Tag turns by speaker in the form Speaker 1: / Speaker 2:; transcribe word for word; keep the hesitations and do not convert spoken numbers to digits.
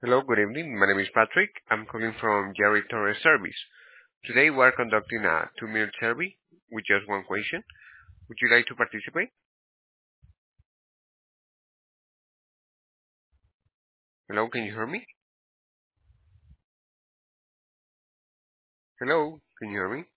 Speaker 1: Hello, good evening. My name is Patrick. I'm calling from Jerry Torres Service. Today we are conducting a two-minute survey with just one question. Would you like to participate? Hello, can you hear me? Hello, can you hear me?